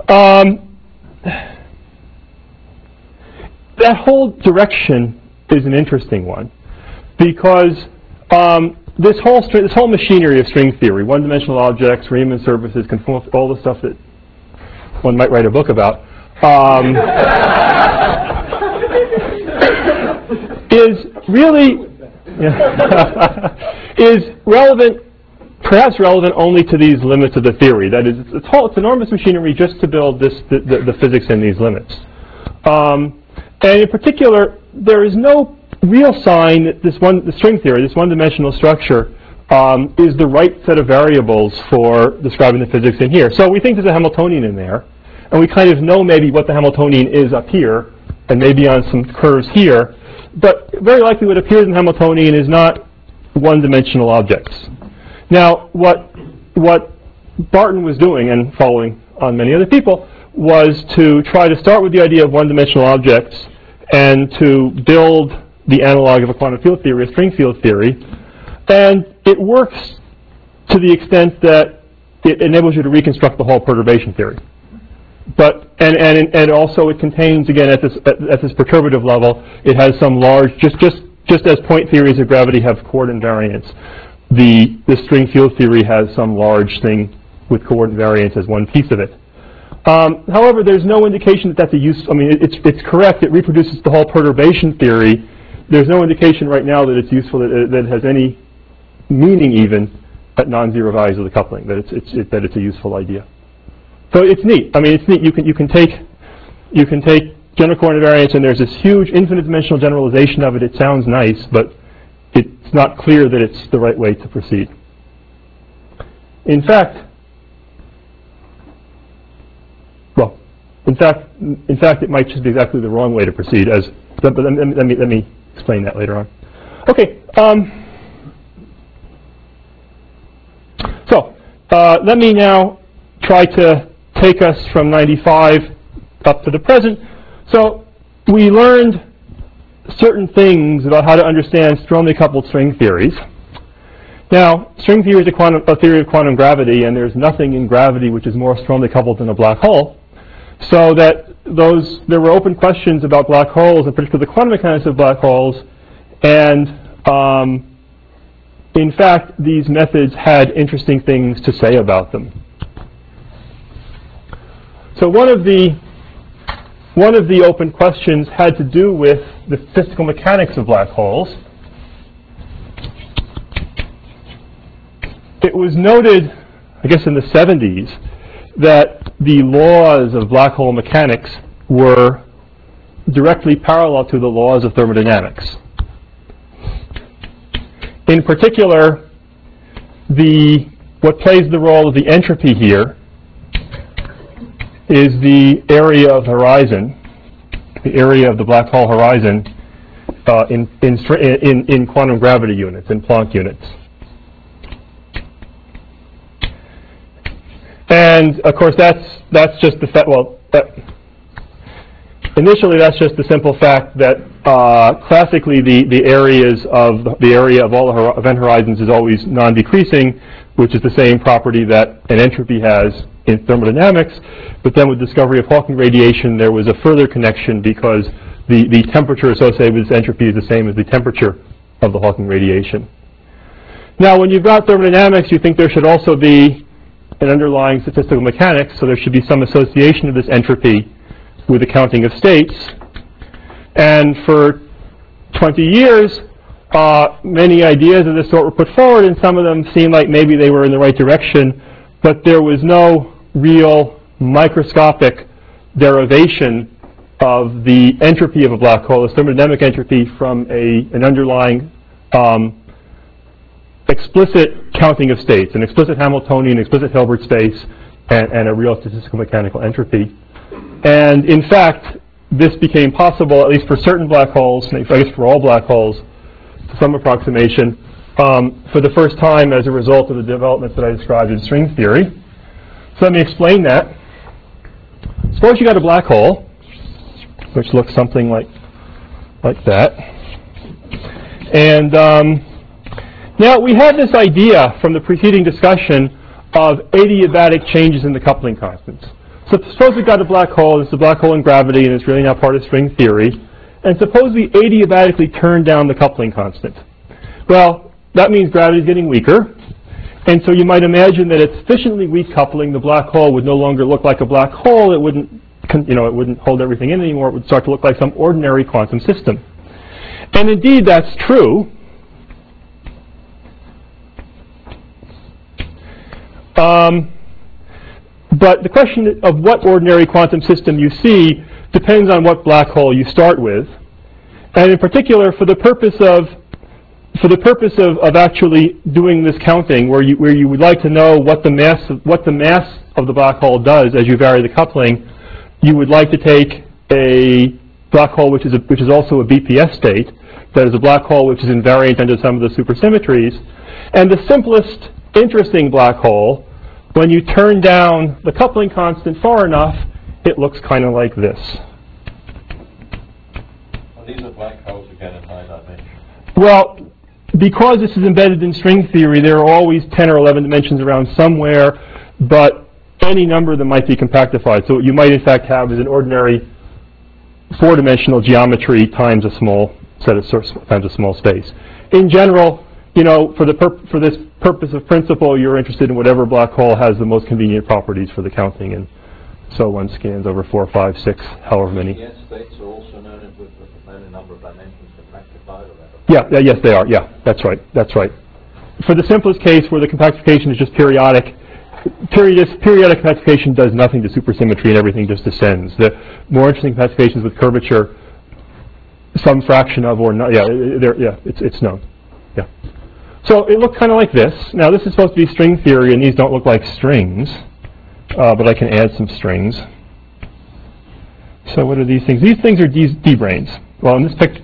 That whole direction is an interesting one, because this whole machinery of string theory, one-dimensional objects, Riemann surfaces, conformal, all the stuff that one might write a book about, is really is relevant, perhaps relevant only to these limits of the theory. That is, it's enormous machinery just to build the physics in these limits. And in particular, there is no real sign that the string theory, this one-dimensional structure, is the right set of variables for describing the physics in here. So we think there's a Hamiltonian in there, and we kind of know maybe what the Hamiltonian is up here, and maybe on some curves here, but very likely what appears in the Hamiltonian is not one-dimensional objects. Now, what Barton was doing, and following on many other people, was to try to start with the idea of one-dimensional objects and to build the analog of a quantum field theory, a string field theory. And it works to the extent that it enables you to reconstruct the whole perturbation theory. But and also it contains, again, at this perturbative level, it has some large, just as point theories of gravity have coordinate variance, the string field theory has some large thing with coordinate variance as one piece of it. However, there's no indication that that's a use. I mean, it's correct. It reproduces the whole perturbation theory. There's no indication right now that it's useful, that it has any meaning even at non-zero values of the coupling, that it's a useful idea. So it's neat. I mean, it's neat. You can take general covariance, and there's this huge infinite dimensional generalization of it. It sounds nice, but it's not clear that it's the right way to proceed. In fact, it might just be exactly the wrong way to proceed. But let me explain that later on. Okay. Let me now try to take us from 95 up to the present. So we learned certain things about how to understand strongly coupled string theories. Now, string theory is a theory of quantum gravity, and there's nothing in gravity which is more strongly coupled than a black hole. So that there were open questions about black holes, in particular the quantum mechanics of black holes, and in fact, these methods had interesting things to say about them. So one of the open questions had to do with the physical mechanics of black holes. It was noted, I guess in the 70s, that the laws of black hole mechanics were directly parallel to the laws of thermodynamics. In particular, what plays the role of the entropy here is the area of horizon, the area of the black hole horizon in quantum gravity units, in Planck units. And of course, that's just the fact. Well, initially, that's just the simple fact that classically the area of all event horizons is always non-decreasing, which is the same property that an entropy has in thermodynamics. But then with the discovery of Hawking radiation, there was a further connection because the temperature associated with this entropy is the same as the temperature of the Hawking radiation. Now, when you've got thermodynamics, you think there should also be an underlying statistical mechanics, so there should be some association of this entropy with the counting of states. And for 20 years, many ideas of this sort were put forward, and some of them seemed like maybe they were in the right direction, but there was no real microscopic derivation of the entropy of a black hole, a thermodynamic entropy, from an underlying explicit counting of states, an explicit Hamiltonian, explicit Hilbert space, and a real statistical mechanical entropy. And in fact, this became possible, at least for certain black holes, I guess for all black holes, to some approximation, for the first time as a result of the developments that I described in string theory. So let me explain that. Suppose you got a black hole, which looks something like that. And now we have this idea from the preceding discussion of adiabatic changes in the coupling constants. So suppose we've got a black hole, it's a black hole in gravity, and it's really not part of string theory. And suppose we adiabatically turn down the coupling constant. Well, that means gravity is getting weaker. And so you might imagine that at sufficiently weak coupling, the black hole would no longer look like a black hole. It wouldn't, it wouldn't hold everything in anymore. It would start to look like some ordinary quantum system. And indeed, that's true. But the question of what ordinary quantum system you see depends on what black hole you start with. And in particular, for the purpose of actually doing this counting, where you would like to know what the mass of the black hole does as you vary the coupling, you would like to take a black hole which is also a BPS state, that is a black hole which is invariant under some of the supersymmetries, and the simplest interesting black hole, when you turn down the coupling constant far enough, it looks kind of like this. Well, these are black holes again in high dimension. Well, because this is embedded in string theory, there are always 10 or 11 dimensions around somewhere, but any number of them might be compactified. So what you might in fact have is an ordinary 4-dimensional geometry times a small set of times a small space. In general, for this purpose of principle, you're interested in whatever black hole has the most convenient properties for the counting, and so one scans over 4, 5, 6, however many. Yes, states are also known with a number of dimensions compactified, or yes, they are. Yeah, that's right. For the simplest case, where the compactification is just periodic, periodic opacification does nothing to supersymmetry and everything just descends. The more interesting opacifications with curvature, some fraction of or not, it's known. Yeah. So it looked kind of like this. Now this is supposed to be string theory, and these don't look like strings, but I can add some strings. So what are these things? These things are D-branes. Well, in this picture.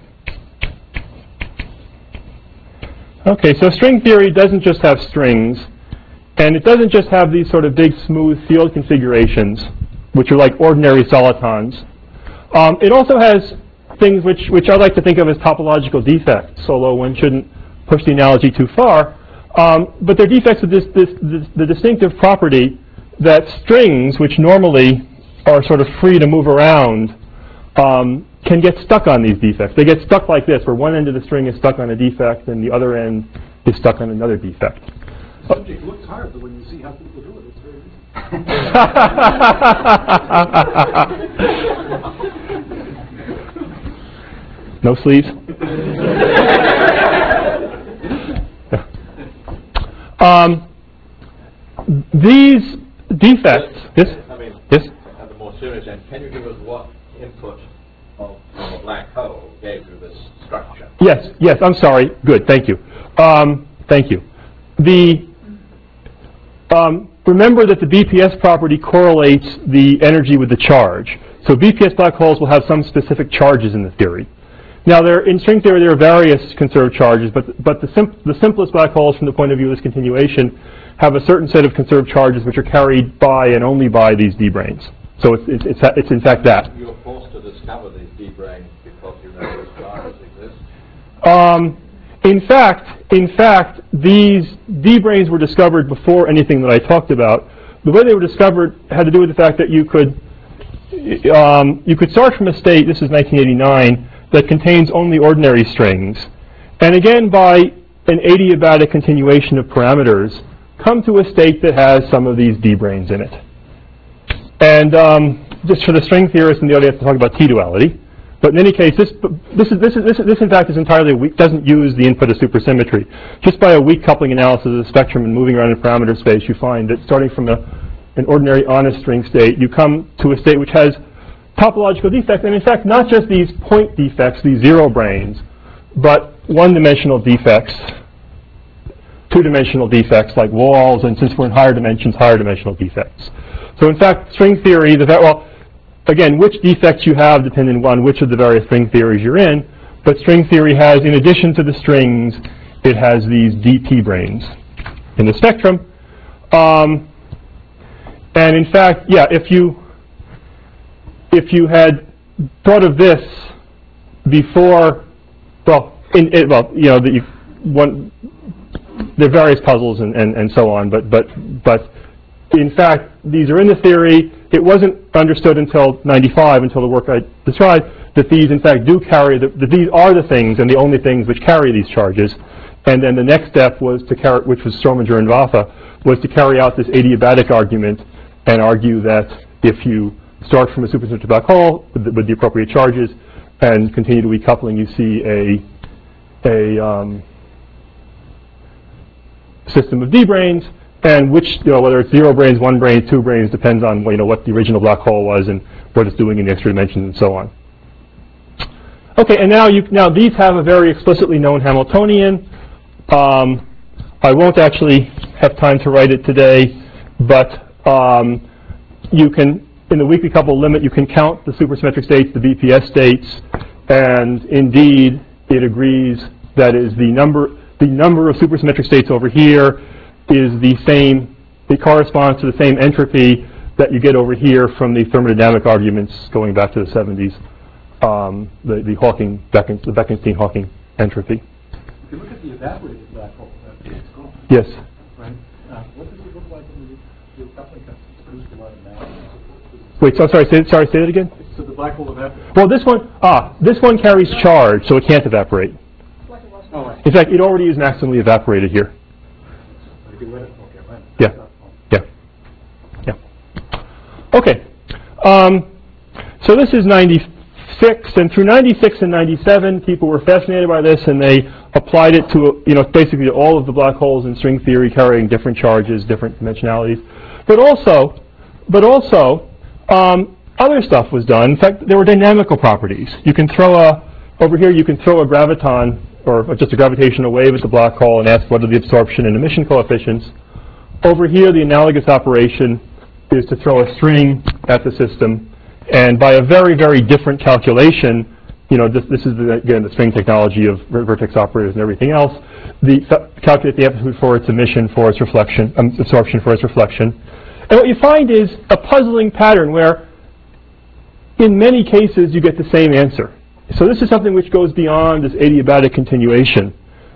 Okay, so string theory doesn't just have strings, and it doesn't just have these sort of big smooth field configurations, which are like ordinary solitons. It also has things which I like to think of as topological defects, although one shouldn't push the analogy too far. But they're defects with the distinctive property that strings, which normally are sort of free to move around, can get stuck on these defects. They get stuck like this, where one end of the string is stuck on a defect and the other end is stuck on another defect. The subject looks hard, but when you see how people do it, it's very easy. No sleeves? These defects, yes? I mean, yes? at the more serious end, can you give us what input from a black hole gave you this structure? Yes, I'm sorry. Good, thank you. Thank you. Remember that the BPS property correlates the energy with the charge. So BPS black holes will have some specific charges in the theory. Now, in string theory, there are various conserved charges, but the simplest black holes from the point of view of this continuation have a certain set of conserved charges which are carried by and only by these D-branes. So it's in fact that. You were forced to discover these D-branes because you know those charges exist? In fact, these D-branes were discovered before anything that I talked about. The way they were discovered had to do with the fact that you could start from a state, this is 1989, that contains only ordinary strings, and again by an adiabatic continuation of parameters, come to a state that has some of these D-branes in it. And just for the string theorists in the audience to talk about T-duality. But in any case, this in fact is entirely weak, doesn't use the input of supersymmetry. Just by a weak coupling analysis of the spectrum and moving around in parameter space, you find that starting from an ordinary honest string state, you come to a state which has topological defects, and in fact not just these point defects, these zero branes, but one-dimensional defects, two-dimensional defects like walls, and since we're in higher dimensions, higher dimensional defects. So in fact, string theory, again, which defects you have depend on which of the various string theories you're in, but string theory has, in addition to the strings, it has these DP branes in the spectrum. And in fact, yeah, if you had thought of this before, there are various puzzles and so on, but in fact, these are in the theory. It wasn't understood until 95, until the work I described, that these in fact do carry, that these are the things and the only things which carry these charges. And then the next step was to carry, which was Strominger and Vafa, was to carry out this adiabatic argument and argue that if you start from a supersymmetric black hole with the appropriate charges and continue to weak coupling, you see a system of D-branes, and which, whether it's 0 branes, 1 brane, 2 branes, depends on what the original black hole was and what it's doing in the extra dimensions and so on. Okay, and now these have a very explicitly known Hamiltonian. I won't actually have time to write it today, but you can, in the weakly coupled limit, you can count the supersymmetric states, the BPS states, and indeed it agrees that is the number of supersymmetric states over here is the same, it corresponds to the same entropy that you get over here from the thermodynamic arguments going back to the 70s, the Bekenstein-Hawking entropy. If you look at the evaporated black hole, it's gone. Yes. Right? What does it look like when the coupling produces a lot of mass? Wait, so sorry, say that again? So the black hole evaporates. Well, this one carries charge, so it can't evaporate. Oh, right. In fact, it already is maximally evaporated here. Yeah. Okay. So this is 96, and through 96 and 97, people were fascinated by this, and they applied it to basically all of the black holes in string theory carrying different charges, different dimensionalities. But also, other stuff was done. In fact, there were dynamical properties. You can throw over here you can throw a graviton, or just a gravitational wave at the black hole and ask what are the absorption and emission coefficients. Over here, the analogous operation is to throw a string at the system, and by a very, very different calculation, this is, again, the string technology of vertex operators and everything else, calculate the amplitude for its emission, for its reflection, absorption for its reflection. And what you find is a puzzling pattern where, in many cases, you get the same answer. So this is something which goes beyond this adiabatic continuation,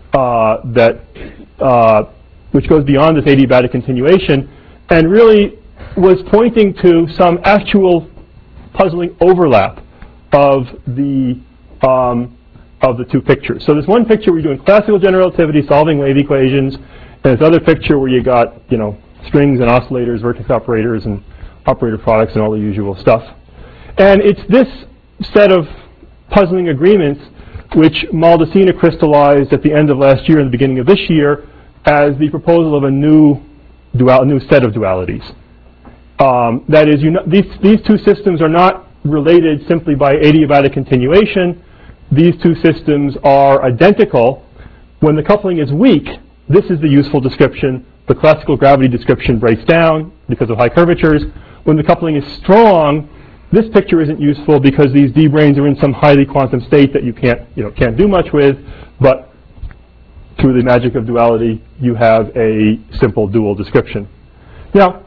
which goes beyond this adiabatic continuation, and really was pointing to some actual puzzling overlap of the two pictures. So there's one picture where you're doing classical general relativity, solving wave equations, and this other picture where you got strings and oscillators, vertex operators, and operator products, and all the usual stuff. And it's this set of puzzling agreements which Maldacena crystallized at the end of last year and the beginning of this year as the proposal of a new set of dualities. That is, these two systems are not related simply by adiabatic continuation. These two systems are identical. When the coupling is weak, this is the useful description. The classical gravity description breaks down because of high curvatures. When the coupling is strong, this picture isn't useful because these d-branes are in some highly quantum state that you can't do much with, but through the magic of duality, you have a simple dual description. Now,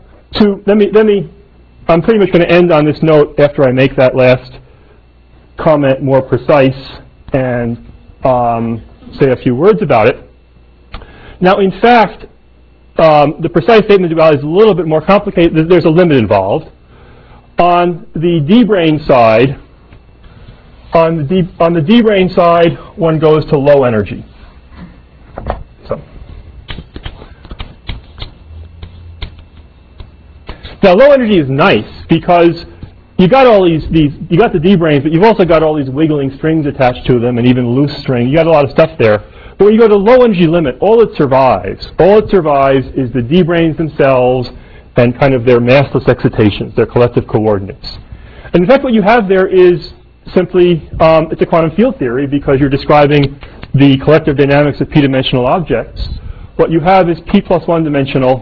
I'm pretty much going to end on this note after I make that last comment more precise and say a few words about it. Now, in fact, the precise statement of duality is a little bit more complicated. There's a limit involved. On the d-brane side, one goes to low energy. So, now low energy is nice because you got all you got the d-branes, but you've also got all these wiggling strings attached to them, and even loose string. You got a lot of stuff there. But when you go to low energy limit, all it survives is the d-branes themselves and kind of their massless excitations, their collective coordinates. And in fact, what you have there is simply, it's a quantum field theory because you're describing the collective dynamics of p-dimensional objects. What you have is p plus 1 dimensional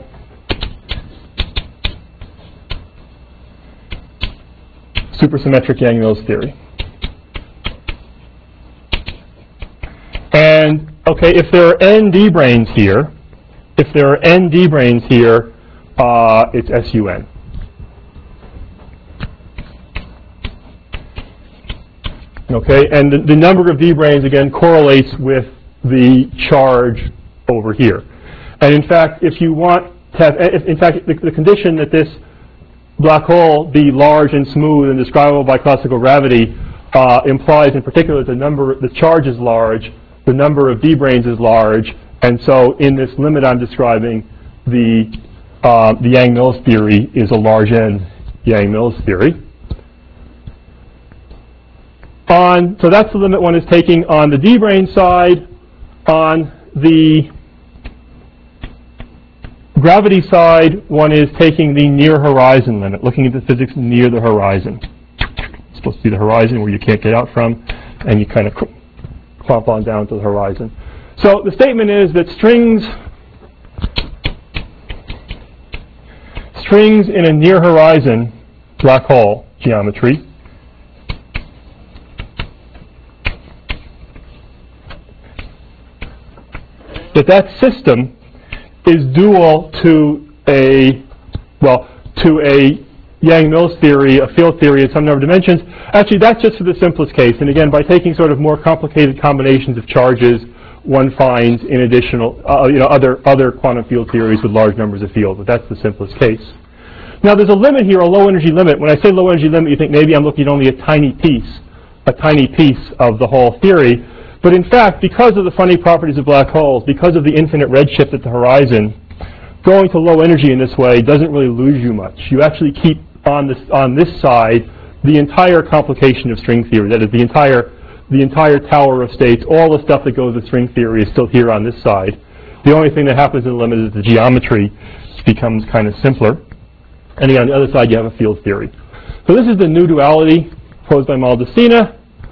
supersymmetric Yang-Mills theory. And, okay, if there are n d-branes here, it's SUN. Okay, and the number of d-branes, again, correlates with the charge over here. And in fact, if you want to have, the condition that this black hole be large and smooth and describable by classical gravity implies in particular that the charge is large, the number of d-branes is large, and so in this limit I'm describing, the Yang-Mills theory is a large N Yang-Mills theory. So that's the limit one is taking on the d-brane side. On the gravity side, one is taking the near horizon limit, looking at the physics near the horizon. It's supposed to be the horizon where you can't get out from, and you kind of clomp on down to the horizon. So the statement is that strings in a near horizon black hole geometry that system is dual to a Yang-Mills theory, a field theory at some number of dimensions. Actually, that's just for the simplest case. And again, by taking sort of more complicated combinations of charges, one finds in additional, other quantum field theories with large numbers of fields. But that's the simplest case. Now, there's a limit here, a low energy limit. When I say low energy limit, you think maybe I'm looking at only a tiny piece of the whole theory. But in fact, because of the funny properties of black holes, because of the infinite redshift at the horizon, going to low energy in this way doesn't really lose you much. You actually keep on this side the entire complication of string theory. That is, the entire tower of states, all the stuff that goes with string theory is still here on this side. The only thing that happens in the limit is the geometry becomes kind of simpler. and again, on the other side, you have a field theory. So this is the new duality posed by Maldacena.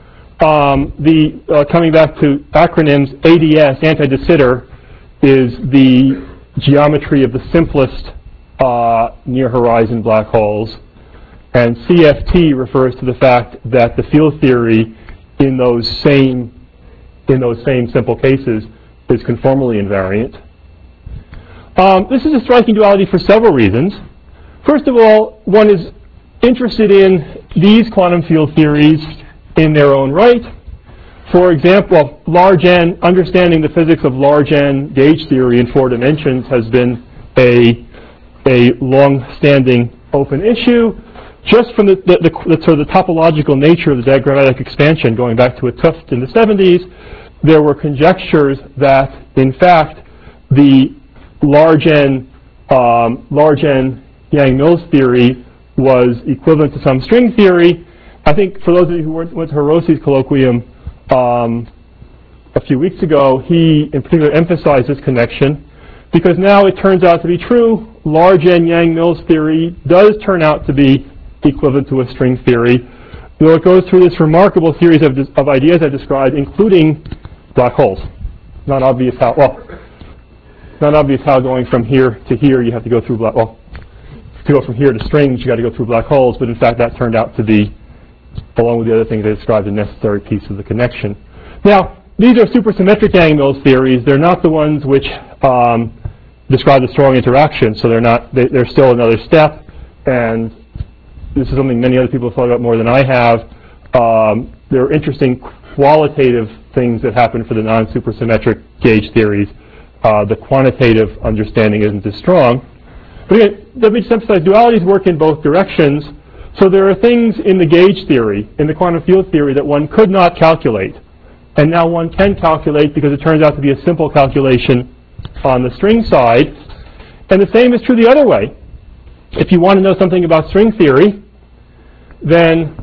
Coming back to acronyms, ADS, anti-de is the geometry of the simplest near-horizon black holes, and CFT refers to the fact that the field theory in those same simple cases is conformally invariant. This is a striking duality for several reasons. First of all, one is interested in these quantum field theories in their own right. For example, large N, understanding the physics of large N gauge theory in 4 dimensions has been a long-standing open issue. Just from the sort of the topological nature of the diagrammatic expansion, going back to a Tufte in the 70s, there were conjectures that, in fact, the large N Yang-Mills theory was equivalent to some string theory. I think for those of you who went to Hiroshi's colloquium a few weeks ago, he in particular emphasized this connection because now it turns out to be true. Large N Yang-Mills theory does turn out to be equivalent to a string theory, though it goes through this remarkable series of ideas I described, including black holes. Not obvious how going from here to here you have to go through to go from here to strings you got to go through black holes, but in fact that turned out to be, along with the other things I described, a necessary piece of the connection. Now, these are supersymmetric Yang-Mills theories. They're not the ones which describe the strong interaction, so they're still another step, and this is something many other people have thought about more than I have. There are interesting qualitative things that happen for the non-supersymmetric gauge theories. The quantitative understanding isn't as strong. But again, let me just emphasize, dualities work in both directions. So there are things in the gauge theory, in the quantum field theory, that one could not calculate. And now one can calculate because it turns out to be a simple calculation on the string side. And the same is true the other way. If you want to know something about string theory, then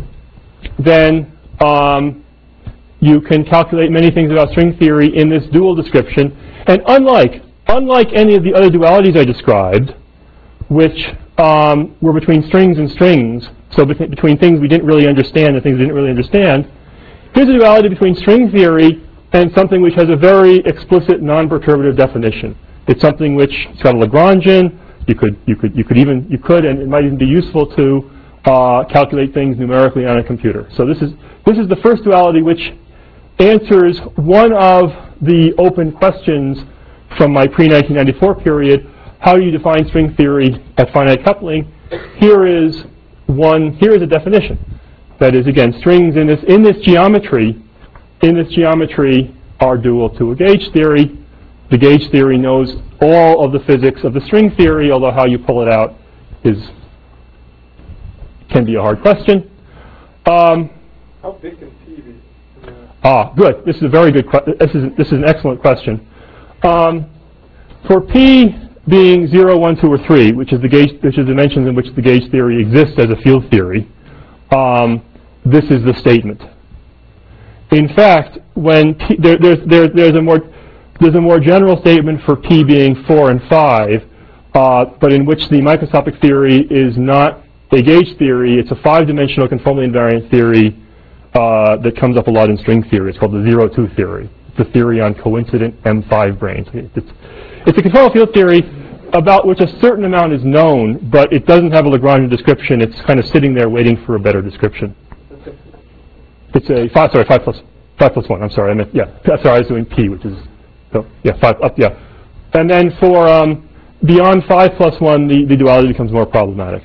you can calculate many things about string theory in this dual description. And unlike any of the other dualities I described, which were between strings and strings, so between things we didn't really understand and things we didn't really understand, here's a duality between string theory and something which has a very explicit non-perturbative definition. It's something which it's got a Lagrangian. You could, and it might even be useful to calculate things numerically on a computer. So this is the first duality which answers one of the open questions from my pre-1994 period. How do you define string theory at finite coupling? Here is a definition. That is, again, strings in this geometry are dual to a gauge theory. The gauge theory knows all of the physics of the string theory, although how you pull it out can be a hard question. How big can P be? Good. This is a very good question. This is an excellent question. For P being 0, 1, 2, or 3, which is the dimensions in which the gauge theory exists as a field theory, this is the statement. In fact, when P, there's a more general statement for P being 4 and 5, but in which the microscopic theory is not a gauge theory. It's a 5-dimensional conformally invariant theory that comes up a lot in string theory. It's called the 0-2 theory. It's a theory on coincident M5 branes. It's a conformal field theory about which a certain amount is known, but it doesn't have a Lagrangian description. It's kind of sitting there waiting for a better description. It's a 5 plus 1. I'm sorry, I was doing P, which is 5 up. Yeah, and then for beyond 5 plus 1, the duality becomes more problematic.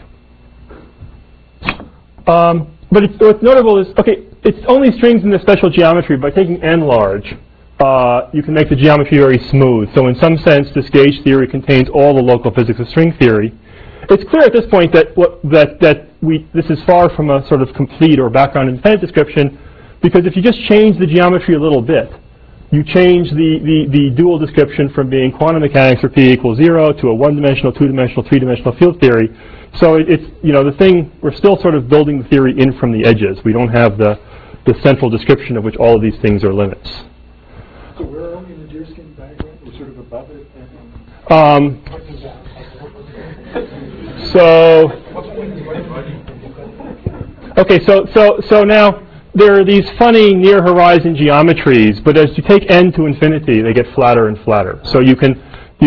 But what's notable is it's only strings in this special geometry. By taking n large, you can make the geometry very smooth. So in some sense, this gauge theory contains all the local physics of string theory. It's clear at this point that this is far from a sort of complete or background independent description, because if you just change the geometry a little bit, you change the dual description from being quantum mechanics for P equals 0 to a 1-dimensional, 2-dimensional, 3-dimensional field theory. So it's the thing, we're still sort of building the theory in from the edges. We don't have the central description of which all of these things are limits. So where are we in the deerskin diagram? We're sort of above it. So, okay, so now there are these funny near horizon geometries, but as you take n to infinity, they get flatter and flatter. So you can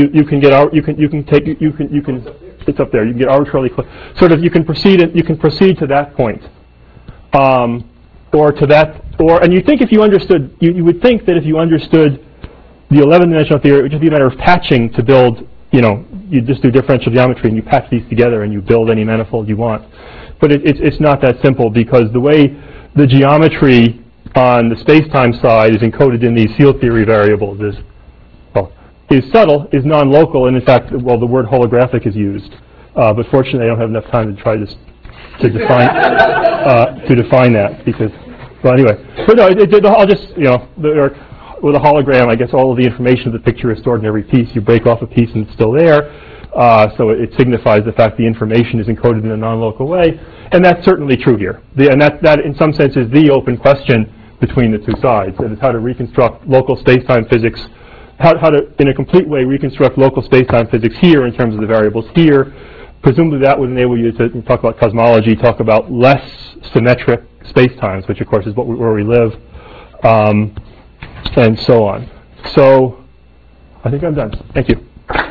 it's up there. You can get arbitrarily close. Sort of you can proceed to that point, or to that, and you think if you understood, you would think that if you understood the 11-dimensional theory, it would just be a matter of patching to build. You just do differential geometry and you patch these together and you build any manifold you want. But it's not that simple, because the way the geometry on the space-time side is encoded in these field theory variables is subtle, is non-local, and in fact, the word holographic is used. But fortunately, I don't have enough time to try to define that, because, well, anyway. But no, I'll just, with a hologram, I guess all of the information of the picture is stored in every piece. You break off a piece and it's still there. So it signifies the fact the information is encoded in a non-local way. And that's certainly true here. And that, in some sense, is the open question between the two sides. And it's how to reconstruct local space-time physics, how to, in a complete way, reconstruct local space-time physics here in terms of the variables here. Presumably that would enable you to talk about cosmology, talk about less symmetric space-times, which, of course, is where we live, and so on. So I think I'm done. Thank you.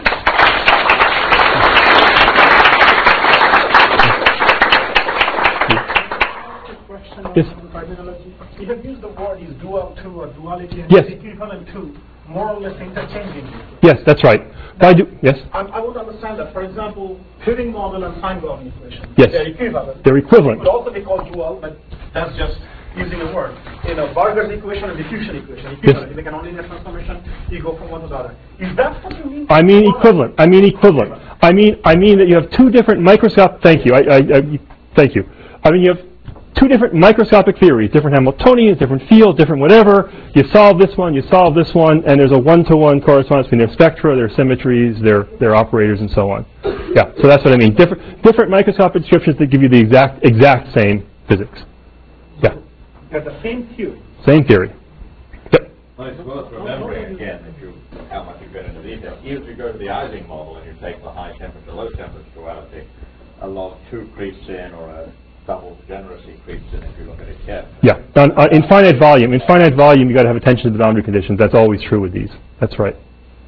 Yes. You have used the word is dual to or duality and yes. equivalent to, more or less interchanging. Yes, that's right. Yes. I would understand that. For example, Turing model and Fine-Gordon equation. Yes. They're equivalent. They're equivalent. It could also be called dual, but that's just using a word. Barger's equation and diffusion equation. Equivalent. Yes. If they can only linear transformation, you go from one to the other. Is that what you mean? I mean equivalent. I mean equivalent. I mean that you have two different microscopic. Thank you. Thank you. I mean you have two different microscopic theories, different Hamiltonians, different fields, different whatever. You solve this one, and there's a one-to-one correspondence between their spectra, their symmetries, their operators, and so on. Yeah, so that's what I mean. Different microscopic descriptions that give you the exact same physics. Yeah. They're the same theory. Same theory. Yep. Well, it's worth remembering again, how much you get into detail. Even if you go to the Ising model and you take the high temperature, low temperature duality, a log 2 creeps in, or a double degeneracy creeps in if you look at it carefully. Yeah, in finite volume, you got to have attention to the boundary conditions. That's always true with these. That's right.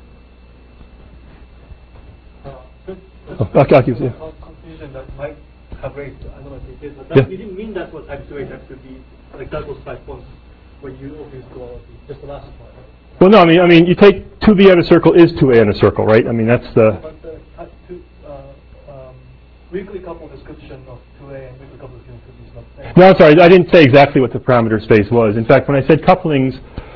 Confusion that might have raised. I don't know if it is, but you didn't mean that's what X2A, that could be like that was 5 points when you obvious duality. Just the last part. Right? Well, no, I mean, you take 2B on a circle is 2A on a circle, right? I mean, that's the. But the weakly coupled description of 2A and weakly coupled description is not the same. No, I'm sorry, I didn't say exactly what the parameter space was. In fact, when I said couplings,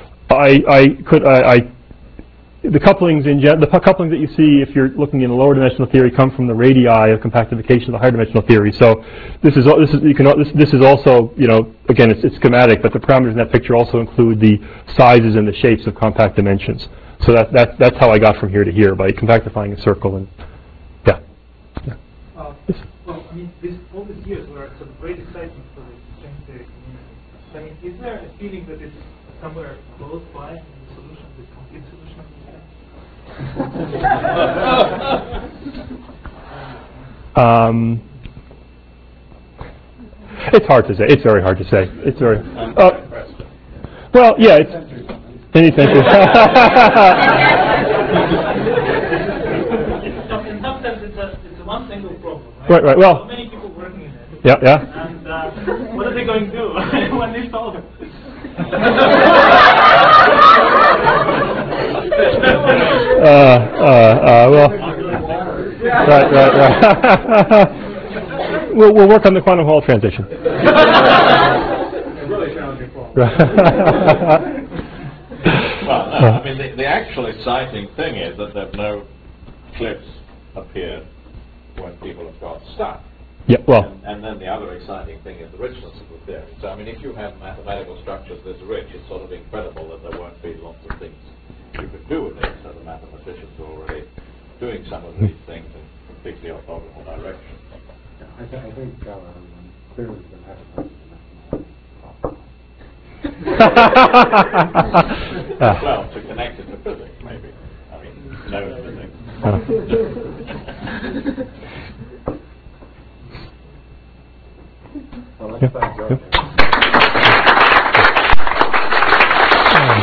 the couplings that you see if you're looking in a lower dimensional theory come from the radii of compactification of the higher dimensional theory. So this is also, again, it's schematic, but the parameters in that picture also include the sizes and the shapes of compact dimensions. So that's how I got from here to here, by compactifying a circle. And yeah. Well, I mean, all these years were sort of great excitement for the string theory community. I mean, is there a feeling that it's somewhere close by in the solution, the complete solution of the It's hard to say. It's very hard to say. It's very. Well, yeah. It's any century. In some sense, it's a one single problem. Right. Well. So many people working in it. Yeah. And what are they going to do when they solve it? Well. Right. We'll work on the quantum Hall transition. Really challenging problem. Well, no, I mean, the actual exciting thing is that there have no cliffs appeared when people have got stuck. Yeah, well. And then the other exciting thing is the richness of the theory. So, I mean, if you have mathematical structures this rich, it's sort of incredible that there won't be lots of things you could do with it. So the mathematicians are already doing some of these things in completely orthogonal directions. I think clearly the mathematics. Well, to connect it to physics, maybe. I mean, no physics.